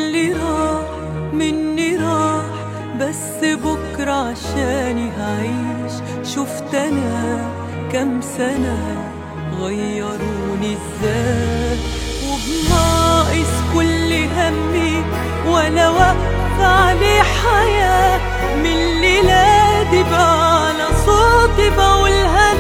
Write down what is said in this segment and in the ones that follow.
اللي راح مني راح، بس بكرة عشاني هعيش. شفت أنا كم سنة غيروني ازاي، وبناقص كل همي ولا واقفة عليه حياة. من الليلة دي بقى على صوتي بقولها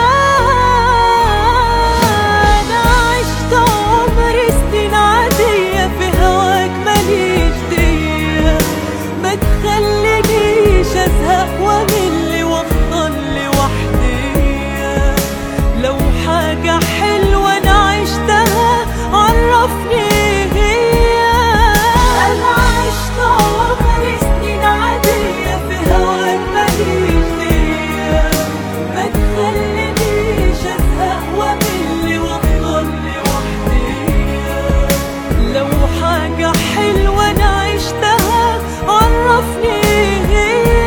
أنا عشت عمري سنين عادية في هواك ماليش دية. ما تخلينيش أزهق وأمل وأفضل لوحدي. لو حاجة حلوة أنا عشتها عرفني هي. أنا عشت عمري سنين عادية في هواك ماليش دية. ما تخلينيش أزهق وأمل وأفضل لوحدي. لو حاجة حلوة أنا عشتها عرفني هي.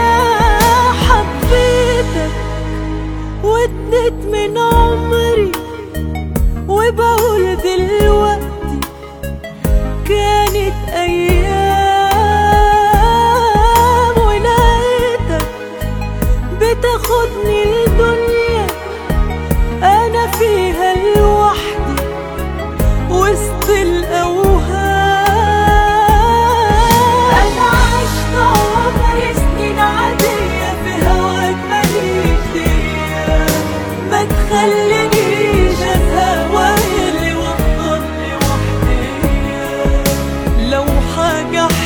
حبيتك واديت من عمري، وبقول دلوقتي كانت أيام. ولقيتك بتاخدني الدنيا أنا فيها لوحدي وسط الأوهام. أنا عشت عمري سنين عادية في هواك ماليش دية. ما تخلينيش أزهق وأمل وأفضل لوحدي. لو حاجة